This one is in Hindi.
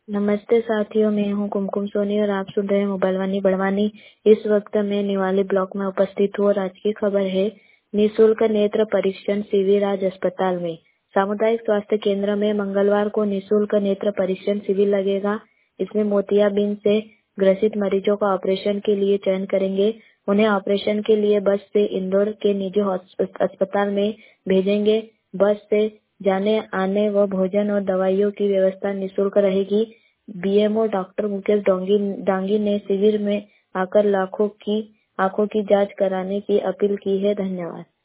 नमस्ते साथियों, मैं हूं कुमकुम सोनी और आप सुन रहे हैं मोबाइल वाणी बड़वानी। इस वक्त मैं निवाली ब्लॉक में उपस्थित हूँ और आज की खबर है निःशुल्क नेत्र परीक्षण शिविर आज अस्पताल में। सामुदायिक स्वास्थ्य केंद्र में मंगलवार को निःशुल्क नेत्र परीक्षण शिविर लगेगा। इसमें मोतियाबिंद से ग्रसित मरीजों का ऑपरेशन के लिए चयन करेंगे। उन्हें ऑपरेशन के लिए बस से इंदौर के निजी अस्पताल में भेजेंगे। बस से जाने आने व भोजन और दवाइयों की व्यवस्था निःशुल्क रहेगी। बीएमओ डॉक्टर मुकेश डांगी ने शिविर में आकर आंखों की जांच कराने की अपील की है। धन्यवाद।